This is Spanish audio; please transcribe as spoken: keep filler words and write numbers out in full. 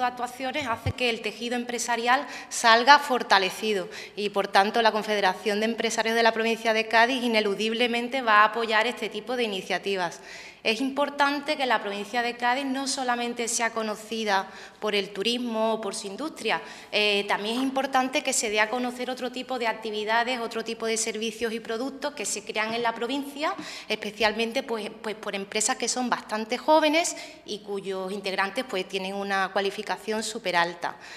de actuaciones hace que el tejido empresarial salga fortalecido y, por tanto, la Confederación de Empresarios de la provincia de Cádiz ineludiblemente va a apoyar este tipo de iniciativas. Es importante que la provincia de Cádiz no solamente sea conocida por el turismo o por su industria, eh, también es importante que se dé a conocer otro tipo de actividades, otro tipo de servicios y productos que se crean en la provincia, especialmente pues, pues por empresas que son bastante jóvenes y cuyos integrantes pues, tienen una cualificación súper alta.